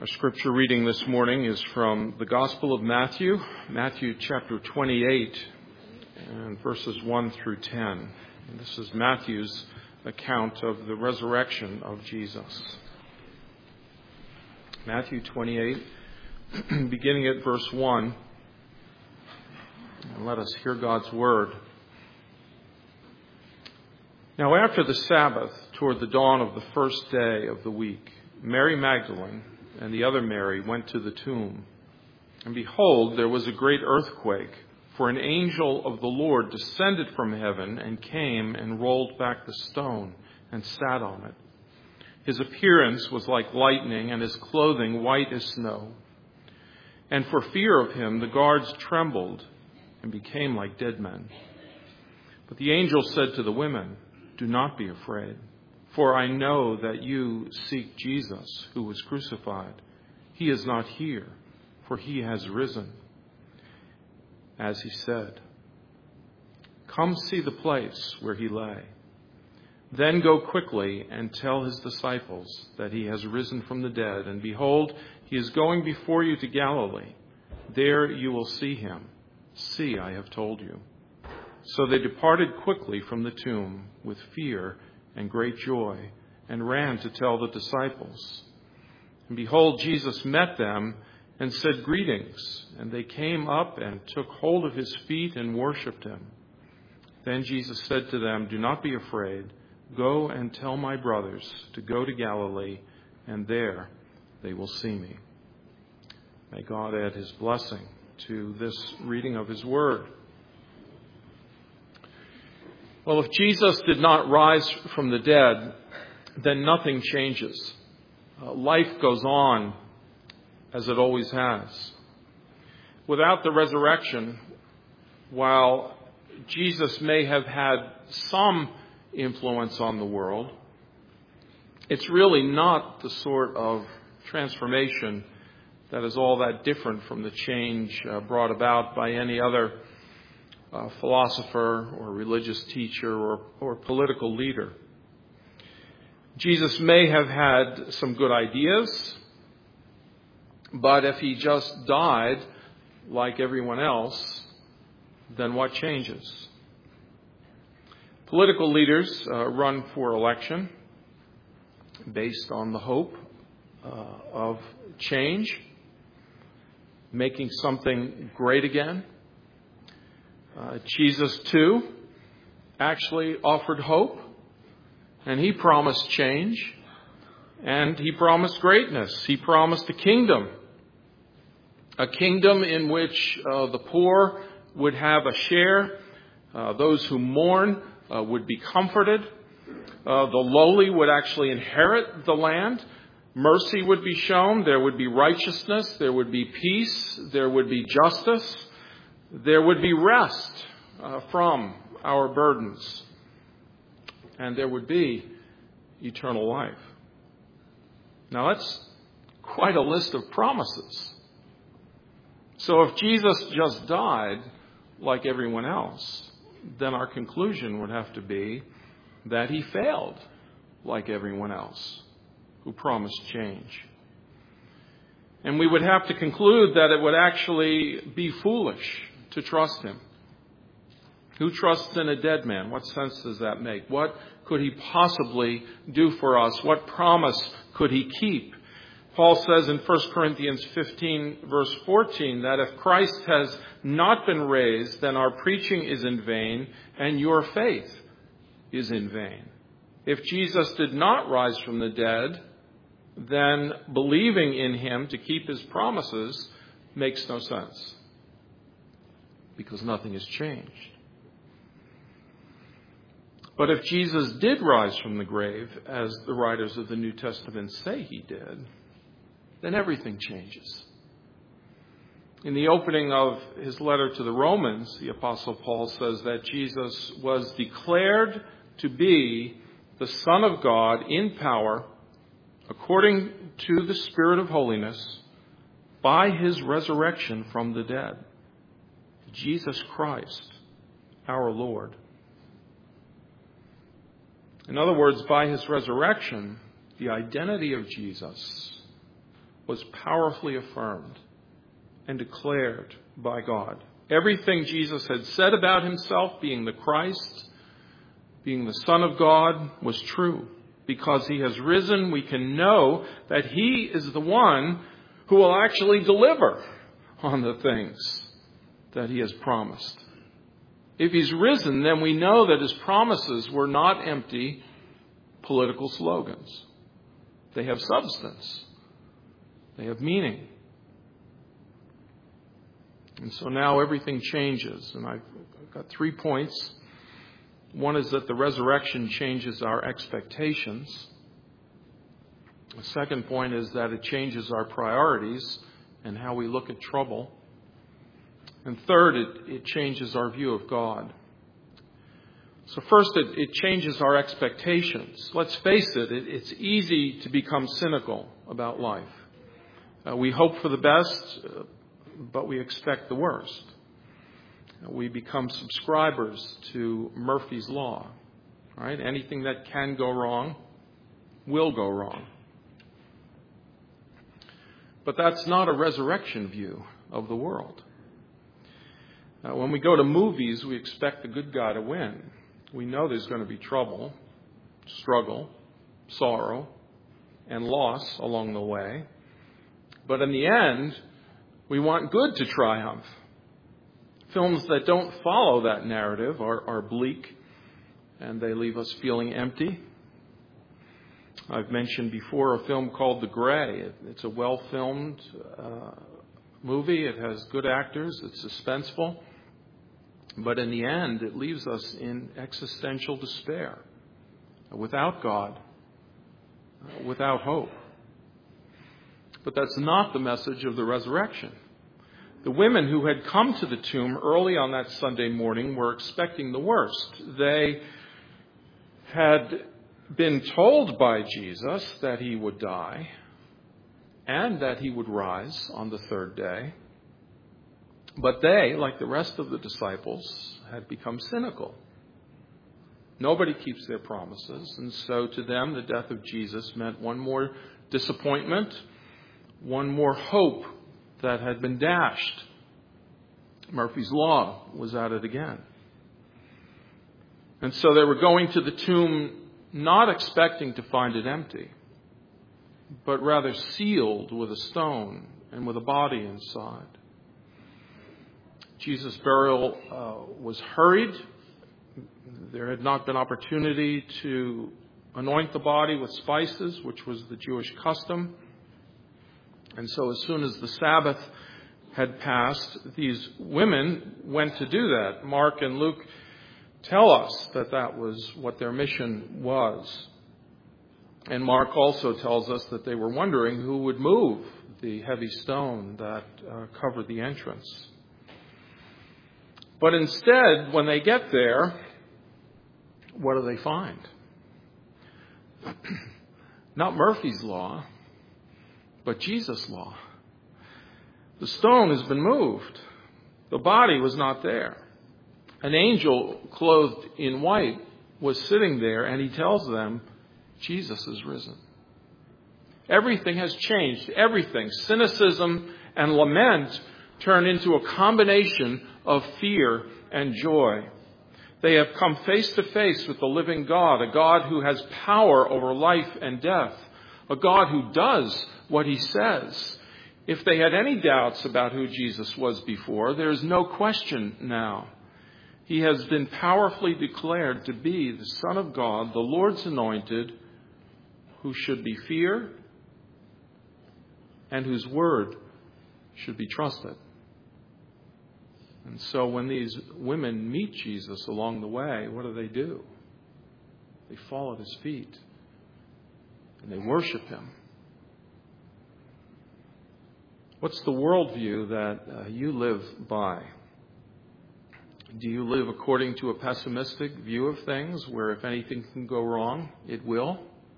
Our scripture reading this morning is from the Gospel of Matthew, Matthew chapter 28, and verses 1 through 10. And this is Matthew's account of the resurrection of Jesus. Matthew 28, beginning at verse 1. And let us hear God's word. Now after the Sabbath, toward the dawn of the first day of the week, Mary Magdalene and the other Mary went to the tomb. And behold, there was a great earthquake, for an angel of the Lord descended from heaven and came and rolled back the stone and sat on it. His appearance was like lightning, and his clothing white as snow. And for fear of him, the guards trembled and became like dead men. But the angel said to the women, "Do not be afraid. For I know that you seek Jesus, who was crucified. He is not here, for he has risen, as he said. Come see the place where he lay. Then go quickly and tell his disciples that he has risen from the dead. And behold, he is going before you to Galilee. There you will see him. See, I have told you." So they departed quickly from the tomb with fear and great joy, and ran to tell the disciples. And behold, Jesus met them and said, "Greetings." And they came up and took hold of his feet and worshipped him. Then Jesus said to them, "Do not be afraid. Go and tell my brothers to go to Galilee, and there they will see me." May God add his blessing to this reading of his word. Well, if Jesus did not rise from the dead, then nothing changes. Life goes on as it always has. Without the resurrection, while Jesus may have had some influence on the world, it's really not the sort of transformation that is all that different from the change brought about by any other philosopher or religious teacher or political leader. Jesus may have had some good ideas, but if he just died like everyone else, then what changes? Political leaders run for election based on the hope of change, making something great again. Jesus, too, actually offered hope, and he promised change, and he promised greatness. He promised a kingdom in which the poor would have a share, those who mourn would be comforted, the lowly would actually inherit the land, mercy would be shown, there would be righteousness, there would be peace, there would be justice. There would be rest from our burdens, and there would be eternal life. Now, that's quite a list of promises. So if Jesus just died like everyone else, then our conclusion would have to be that he failed like everyone else who promised change. And we would have to conclude that it would actually be foolish to trust him. Who trusts in a dead man? What sense does that make? What could he possibly do for us? What promise could he keep? Paul says in 1 Corinthians 15, verse 14, that if Christ has not been raised, then our preaching is in vain, and your faith is in vain. If Jesus did not rise from the dead, then believing in him to keep his promises makes no sense, because nothing has changed. But if Jesus did rise from the grave, as the writers of the New Testament say he did, then everything changes. In the opening of his letter to the Romans, the Apostle Paul says that Jesus was declared to be the Son of God in power, according to the Spirit of holiness, by his resurrection from the dead. Jesus Christ, our Lord. In other words, by his resurrection, the identity of Jesus was powerfully affirmed and declared by God. Everything Jesus had said about himself, being the Christ, being the Son of God, was true. Because he has risen, we can know that he is the one who will actually deliver on the things that he has promised. If he's risen, then we know that his promises were not empty political slogans. They have substance. They have meaning. And so now everything changes. And I've got 3 points. One is that the resurrection changes our expectations. The second point is that it changes our priorities and how we look at trouble. And third, it changes our view of God. So first, it changes our expectations. Let's face it, it's easy to become cynical about life. We hope for the best, but we expect the worst. We become subscribers to Murphy's Law. Right? Anything that can go wrong will go wrong. But that's not a resurrection view of the world. When we go to movies, we expect the good guy to win. We know there's going to be trouble, struggle, sorrow, and loss along the way. But in the end, we want good to triumph. Films that don't follow that narrative are bleak, and they leave us feeling empty. I've mentioned before a film called The Grey. It's a well-filmed movie. It has good actors. It's suspenseful. But in the end, it leaves us in existential despair, without God, without hope. But that's not the message of the resurrection. The women who had come to the tomb early on that Sunday morning were expecting the worst. They had been told by Jesus that he would die and that he would rise on the third day. But they, like the rest of the disciples, had become cynical. Nobody keeps their promises, and so to them the death of Jesus meant one more disappointment, one more hope that had been dashed. Murphy's Law was at it again. And so they were going to the tomb not expecting to find it empty, but rather sealed with a stone and with a body inside. Jesus' burial was hurried. There had not been opportunity to anoint the body with spices, which was the Jewish custom. And so as soon as the Sabbath had passed, these women went to do that. Mark and Luke tell us that that was what their mission was. And Mark also tells us that they were wondering who would move the heavy stone that covered the entrance. But instead, when they get there, what do they find? Not Murphy's Law, but Jesus' law. The stone has been moved. The body was not there. An angel clothed in white was sitting there, and he tells them, Jesus is risen. Everything has changed. Everything. Cynicism and lament turn into a combination of fear and joy. They have come face to face with the living God, a God who has power over life and death, a God who does what he says. If they had any doubts about who Jesus was before, there is no question now. He has been powerfully declared to be the Son of God, the Lord's anointed, who should be feared and whose word should be trusted. And so when these women meet Jesus along the way, what do? They fall at his feet and they worship him. What's the worldview that you live by? Do you live according to a pessimistic view of things, where if anything can go wrong, it will?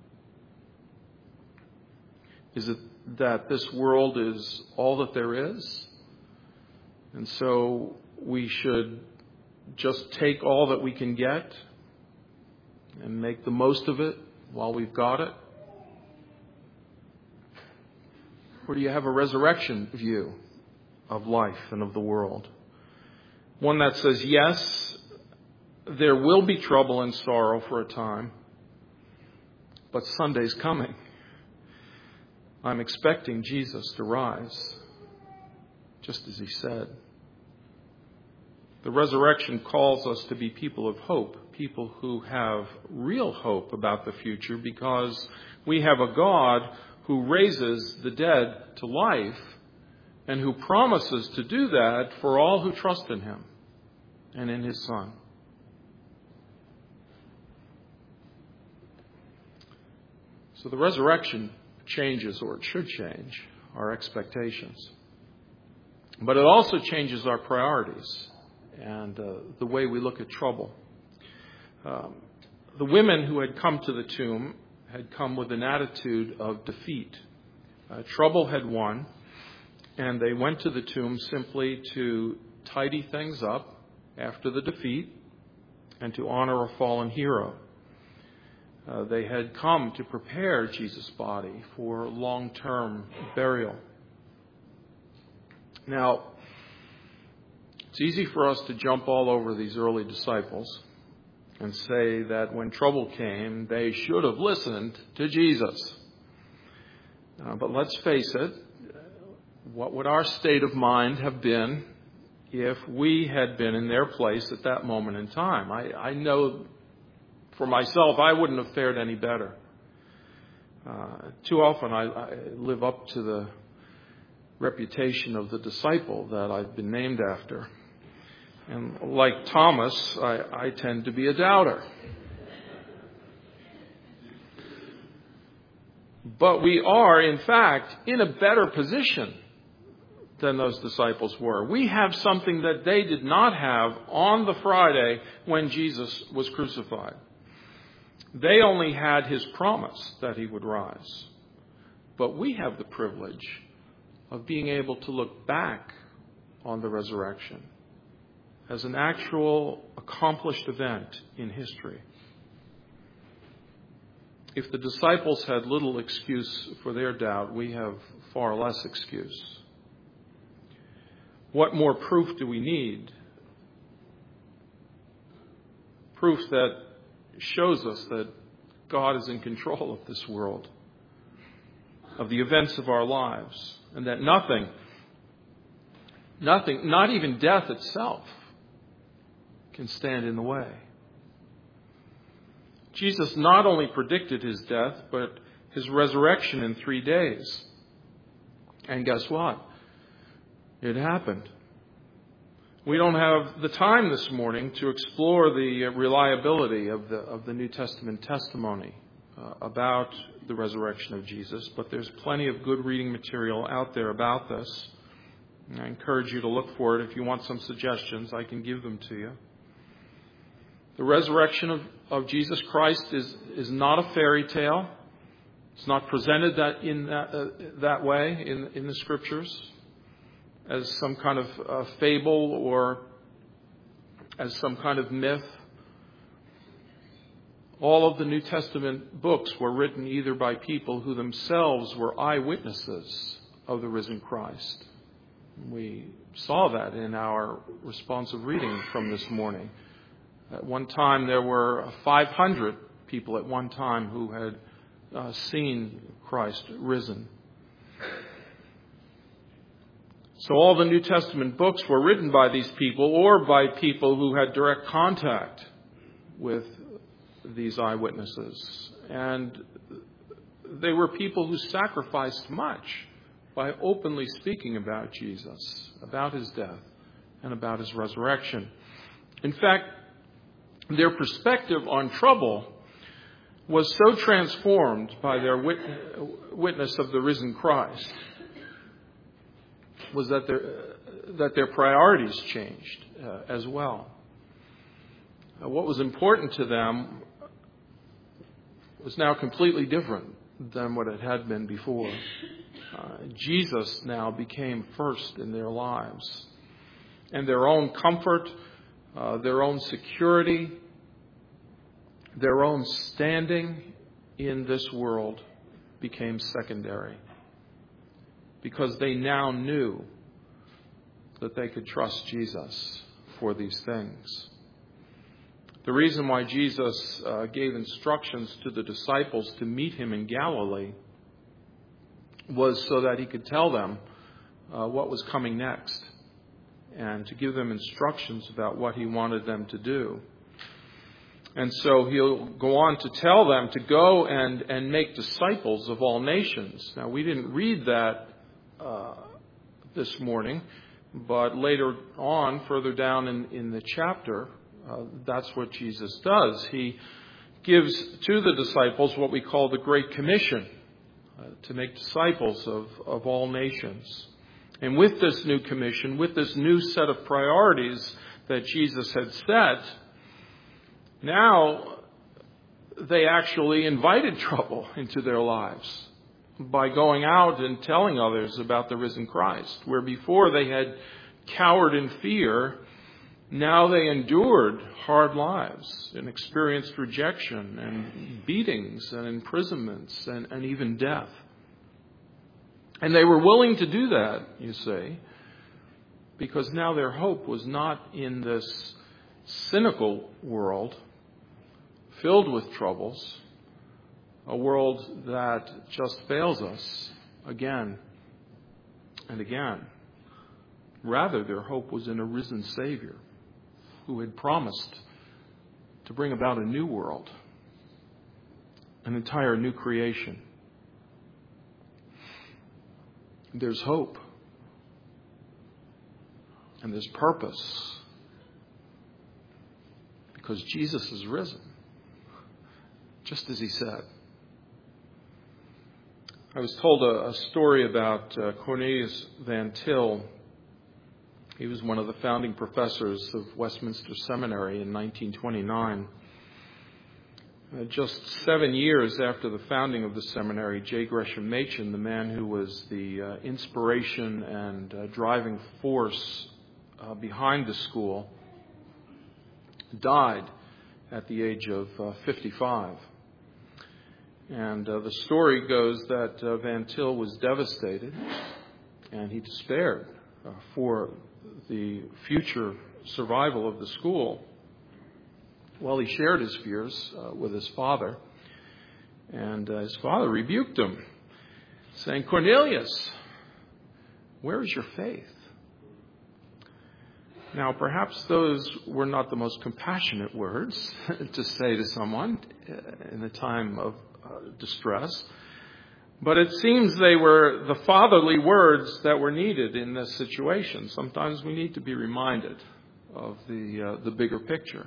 Is it that this world is all that there is? And so we should just take all that we can get and make the most of it while we've got it? Or do you have a resurrection view of life and of the world? One that says, yes, there will be trouble and sorrow for a time, but Sunday's coming. I'm expecting Jesus to rise, just as he said. The resurrection calls us to be people of hope, people who have real hope about the future, because we have a God who raises the dead to life and who promises to do that for all who trust in him and in his Son. So the resurrection changes, or it should change, our expectations. But it also changes our priorities and the way we look at trouble. The women who had come to the tomb had come with an attitude of defeat. Trouble had won, and they went to the tomb simply to tidy things up after the defeat and to honor a fallen hero. They had come to prepare Jesus' body for long-term burial. Now, it's easy for us to jump all over these early disciples and say that when trouble came, they should have listened to Jesus. But let's face it, what would our state of mind have been if we had been in their place at that moment in time? I know for myself, I wouldn't have fared any better. Too often I live up to the reputation of the disciple that I've been named after. And like Thomas, I tend to be a doubter. But we are, in fact, in a better position than those disciples were. We have something that they did not have on the Friday when Jesus was crucified. They only had his promise that he would rise. But we have the privilege of being able to look back on the resurrection as an actual accomplished event in history. If the disciples had little excuse for their doubt, we have far less excuse. What more proof do we need? Proof that shows us that God is in control of this world, of the events of our lives, and that nothing, not even death itself, can stand in the way. Jesus not only predicted his death, but his resurrection in 3 days. And guess what? It happened. We don't have the time this morning to explore the reliability of the New Testament testimony about the resurrection of Jesus, but there's plenty of good reading material out there about this. And I encourage you to look for it. If you want some suggestions, I can give them to you. The resurrection of Jesus Christ is not a fairy tale. It's not presented that way in the Scriptures, as some kind of fable or as some kind of myth. All of the New Testament books were written either by people who themselves were eyewitnesses of the risen Christ. We saw that in our responsive reading from this morning. At one time, there were 500 people at one time who had seen Christ risen. So all the New Testament books were written by these people or by people who had direct contact with these eyewitnesses. And they were people who sacrificed much by openly speaking about Jesus, about his death, and about his resurrection. In fact, their perspective on trouble was so transformed by their witness of the risen Christ was that their priorities changed as well. What was important to them was now completely different than what it had been before. Jesus now became first in their lives. And their own comfort, their own security, their own standing in this world became secondary. because they now knew that they could trust Jesus for these things. The reason why Jesus gave instructions to the disciples to meet him in Galilee was so that he could tell them what was coming next and to give them instructions about what he wanted them to do. And so he'll go on to tell them to go and make disciples of all nations. Now, we didn't read that this morning, but later on, further down in the chapter, that's what Jesus does. He gives to the disciples what we call the Great Commission, to make disciples of all nations. And with this new commission, with this new set of priorities that Jesus had set, now they actually invited trouble into their lives by going out and telling others about the risen Christ. Where before they had cowered in fear, now they endured hard lives and experienced rejection and beatings and imprisonments and even death. And they were willing to do that, you see, because now their hope was not in this cynical world filled with troubles, a world that just fails us again and again. Rather, their hope was in a risen Savior who had promised to bring about a new world, an entire new creation. There's hope, and there's purpose, because Jesus is risen, just as he said. I was told a story about Cornelius Van Til. He was one of the founding professors of Westminster Seminary in 1929. Just 7 years after the founding of the seminary, J. Gresham Machen, the man who was the inspiration and driving force behind the school, died at the age of 55. And the story goes that Van Til was devastated, and he despaired for the future survival of the school. Well, he shared his fears with his father, and his father rebuked him, saying, "Cornelius, where is your faith?" Now, perhaps those were not the most compassionate words to say to someone in a time of distress, but it seems they were the fatherly words that were needed in this situation. Sometimes we need to be reminded of the bigger picture.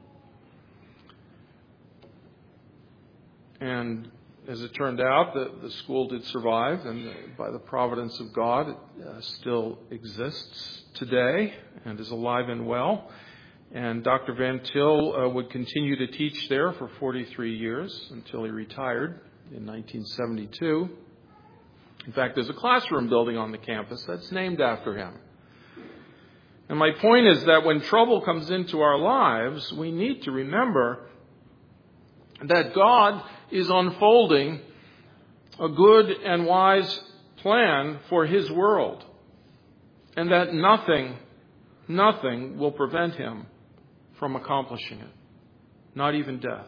And as it turned out, the school did survive, and by the providence of God, it still exists today and is alive and well. And Dr. Van Til would continue to teach there for 43 years until he retired in 1972. In fact, there's a classroom building on the campus that's named after him. And my point is that when trouble comes into our lives, we need to remember that God is unfolding a good and wise plan for his world, and that nothing will prevent him from accomplishing it, not even death.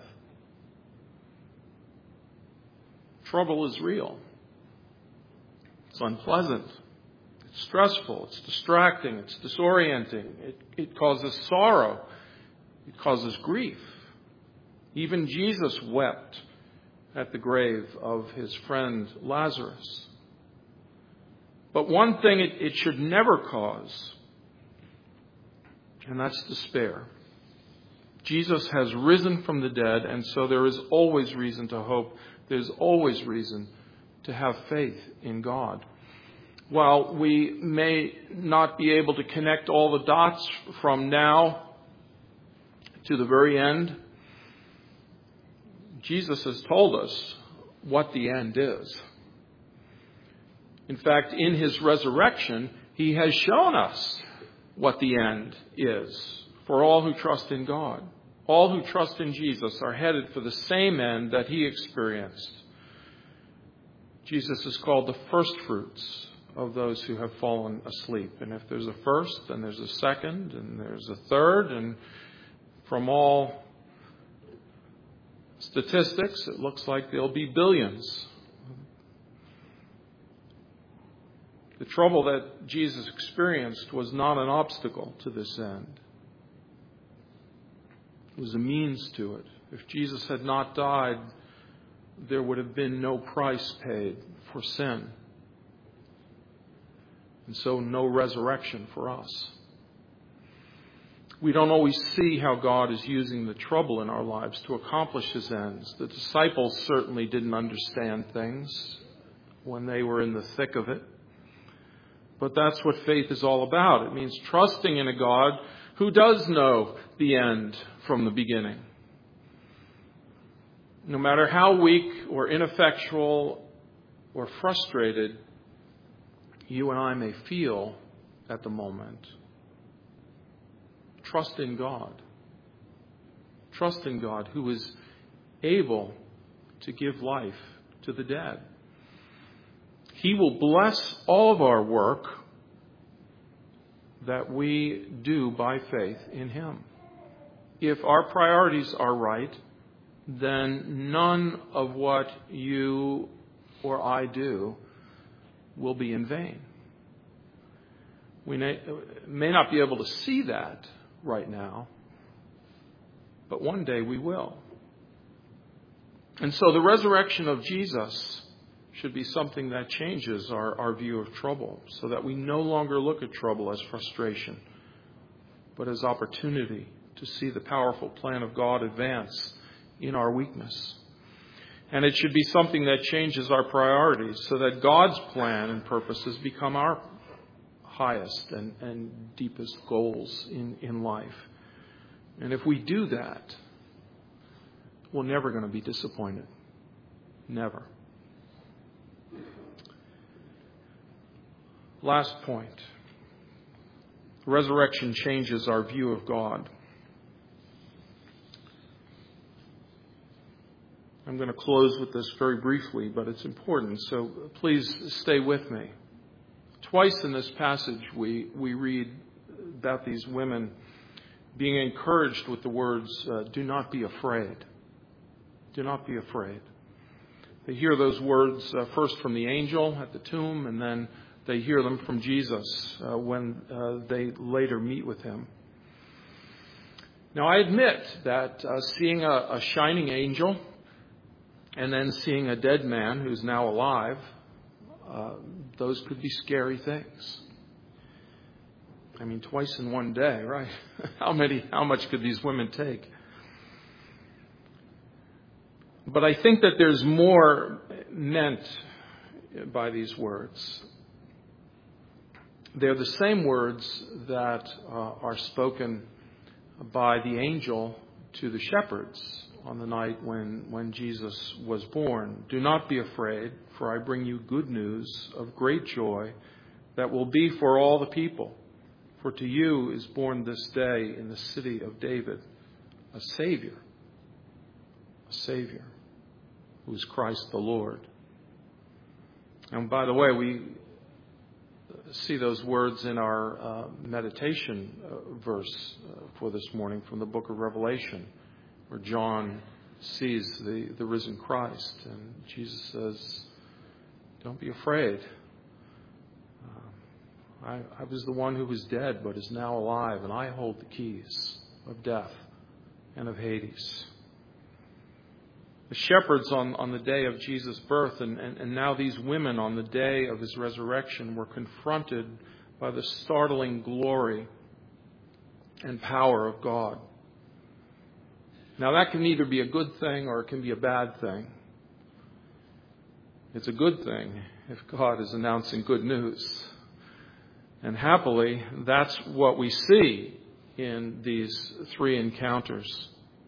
Trouble is real. It's unpleasant. It's stressful. It's distracting. It's disorienting. It causes sorrow. It causes grief. Even Jesus wept at the grave of his friend Lazarus. But one thing it should never cause, and that's despair. Jesus has risen from the dead, and so there is always reason to hope. There's always reason to have faith in God. While we may not be able to connect all the dots from now to the very end, Jesus has told us what the end is. In fact, in his resurrection, he has shown us what the end is for all who trust in God. All who trust in Jesus are headed for the same end that he experienced. Jesus is called the first fruits of those who have fallen asleep. And if there's a first, then there's a second, and there's a third, and from all statistics, it looks like there'll be billions. The trouble that Jesus experienced was not an obstacle to this end. It was a means to it. If Jesus had not died, there would have been no price paid for sin. And so no resurrection for us. We don't always see how God is using the trouble in our lives to accomplish His ends. The disciples certainly didn't understand things when they were in the thick of it. But that's what faith is all about. It means trusting in a God who does know the end from the beginning. No matter how weak or ineffectual or frustrated you and I may feel at the moment, trust in God. Trust in God who is able to give life to the dead. He will bless all of our work that we do by faith in Him. If our priorities are right, then none of what you or I do will be in vain. We may not be able to see that right now, but one day we will. And so the resurrection of Jesus should be something that changes our view of trouble, so that we no longer look at trouble as frustration, but as opportunity to see the powerful plan of God advance in our weakness. And it should be something that changes our priorities, so that God's plan and purposes become our highest and deepest goals in life. And if we do that, we're never going to be disappointed. Never. Last point. Resurrection changes our view of God. I'm going to close with this very briefly, but it's important, so please stay with me. Twice in this passage we read about these women being encouraged with the words, do not be afraid. Do not be afraid. They hear those words first from the angel at the tomb, and then they hear them from Jesus when they later meet with Him. Now, I admit that seeing a shining angel and then seeing a dead man who's now alive, those could be scary things. I mean, twice in one day, right? How much could these women take? But I think that there's more meant by these words. They're the same words that are spoken by the angel to the shepherds on the night when Jesus was born. Do not be afraid, for I bring you good news of great joy that will be for all the people. For to you is born this day in the city of David a Savior, who is Christ the Lord. And by the way, we see those words in our meditation verse for this morning from the book of Revelation, where John sees the risen Christ. And Jesus says, don't be afraid. I was the one who was dead but is now alive, and I hold the keys of death and of Hades. The shepherds on the day of Jesus' birth and now these women on the day of His resurrection were confronted by the startling glory and power of God. Now that can either be a good thing or it can be a bad thing. It's a good thing if God is announcing good news. And happily, that's what we see in these three encounters.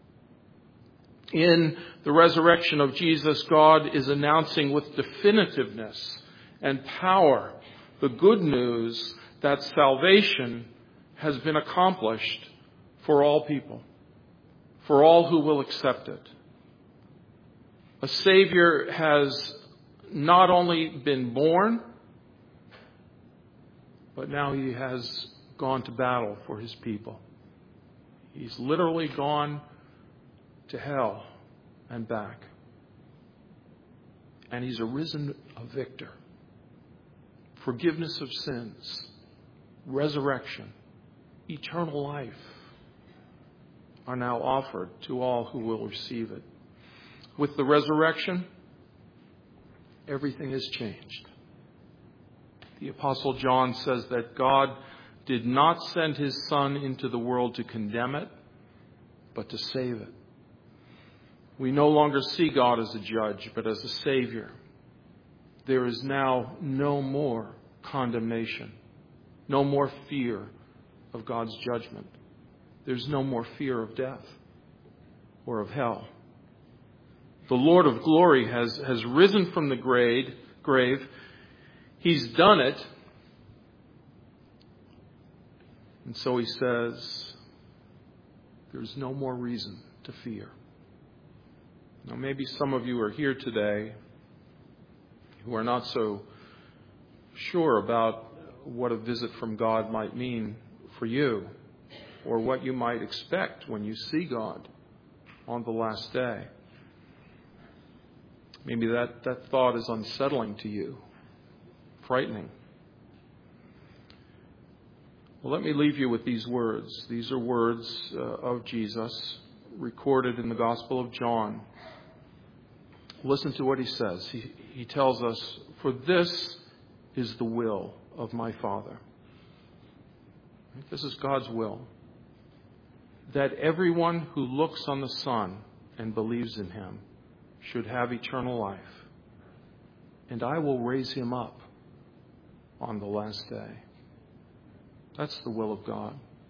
In the resurrection of Jesus, God is announcing with definitiveness and power the good news that salvation has been accomplished for all people, for all who will accept it. A Savior has not only been born, but now he has gone to battle for his people. He's literally gone to hell and back. And he's arisen a victor. Forgiveness of sins, resurrection, eternal life are now offered to all who will receive it. With the resurrection, everything has changed. The Apostle John says that God did not send his Son into the world to condemn it, but to save it. We no longer see God as a judge, but as a Savior. There is now no more condemnation, no more fear of God's judgment. There's no more fear of death or of hell. The Lord of glory has risen from the grave. He's done it. And so he says, there's no more reason to fear. Now, maybe some of you are here today who are not so sure about what a visit from God might mean for you, or what you might expect when you see God on the last day. Maybe that thought is unsettling to you, frightening. Well, let me leave you with these words. These are words of Jesus recorded in the Gospel of John. Listen to what he says. He tells us, "For this is the will of my Father." This is God's will. That everyone who looks on the Son and believes in him should have eternal life. And I will raise him up on the last day. That's the will of God.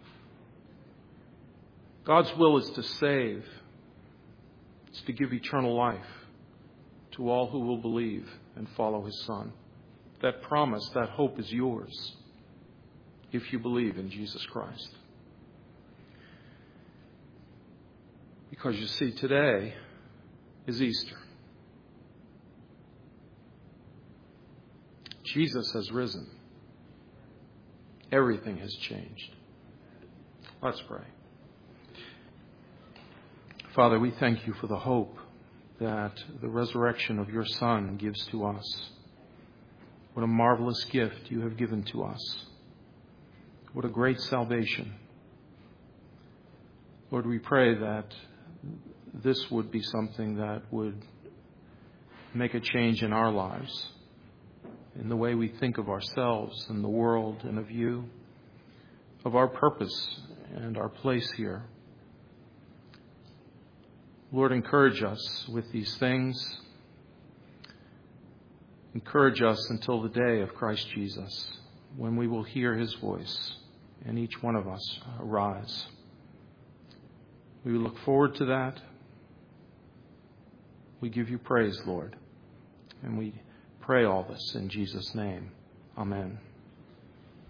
God's will is to save. It's to give eternal life to all who will believe and follow his Son. That promise, that hope is yours if you believe in Jesus Christ. Because you see, today is Easter. Jesus has risen. Everything has changed. Let's pray. Father, we thank you for the hope that the resurrection of your Son gives to us. What a marvelous gift you have given to us. What a great salvation. Lord, we pray that this would be something that would make a change in our lives, in the way we think of ourselves and the world and of you, of our purpose and our place here. Lord, encourage us with these things. Encourage us until the day of Christ Jesus, when we will hear his voice and each one of us arise. We look forward to that. We give you praise, Lord, and we pray all this in Jesus' name. Amen.